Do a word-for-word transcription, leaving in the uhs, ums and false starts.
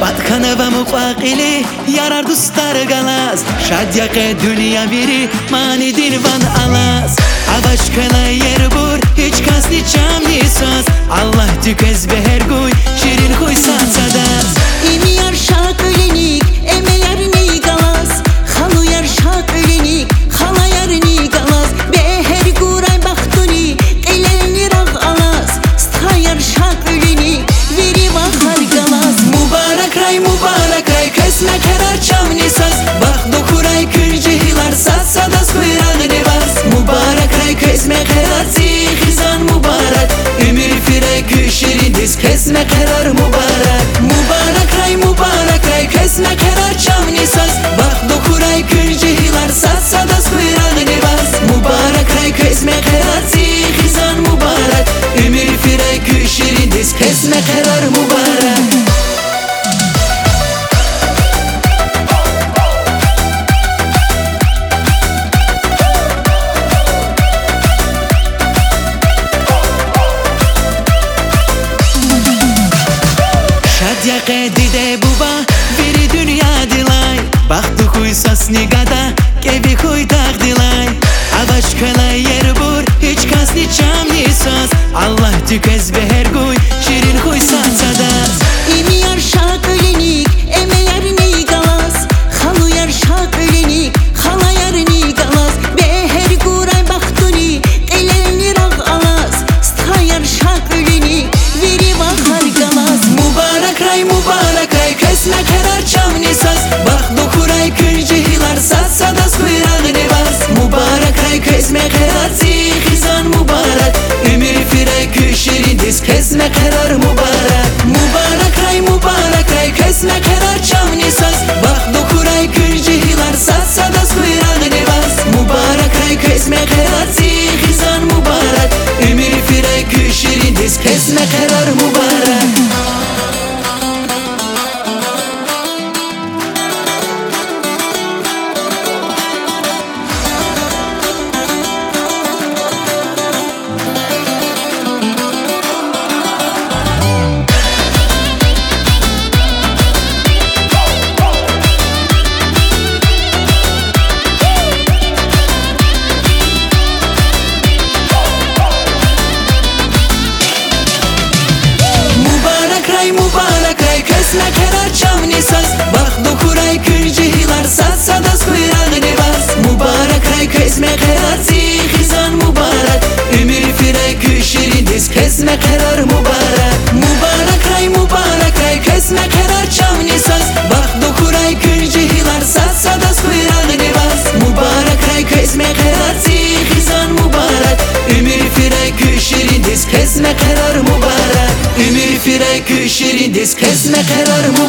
Батхана ва муқвақили ярар дустар галас шадяқе дунья вири мани дилван алас аваш кала ербур hiç kas niçam nisas Allah tükez beherguy şirin huy satsadas İmi yar şak ölenik eme yar ni galas halu yar şak ölenik hala yar ni galas beher guray baktuni eleni rag alas sta yar şak ölenik veri bahar galas Mübarek ray mübarek ray kesme kerar çam nisas bak dokuray kırcılar satsadas kuyran nevas Mübarek ray kesme kerar zihizan mübarek Ümür firek şirin diz kesme kerar mübarek Mübarek ray mübarek ray kesme kerar çam nisas bak dokuray kırcılar satsadas kuyran nevas Mübarek ray kesme kerar zihizan mübarek Ümür firek şirin diz kesme kerar mübarek Şadyaqe dide buba veri dünya dilay Baktı huy sas nigada kevi huy dağ dilay Avaş kala yer bur hiç kas niçam nisas Allah tükez beher guy şirin huy satsadas İmi yar şak ölenik eme yar ni galas halu yar şak ölenik hala yar ni galas beher guray baktuni eleni rag alas sta yar şak ölenik veri bahar galas Mübarek ray mübarek ray kesme kerar çam nisas bak dokuray kırcılar satsadas kuyran nevas Mübarek ray kesme kerar zihizan mübarek Ümür firek şirin diz kesme kerar mübarek Mübarek ray mübarek ray kesme kerar çam nisas bak dokuray kırcılar satsadas kuyran nevas Mübarek ray kesme kerar zihizan mübarek Ümür firek şirin diz kesme kerar mübarek Mübarek ray kesme kerar çam nisas bak dokuray kırcılar satsadas kuyran nevas Mübarek ray kesme kerar zihizan mübarek Ümür firek şirin diz kesme kerar mübarek Mübarek ray mübarek ray kesme kerar çam nisas bak dokuray kırcılar satsadas kuyran nevas Mübarek ray kesme kerar zihizan mübarek Ümür firek şirin diz kesme kerar mübarek Ümür firek şirin diz kesme kerar mübarek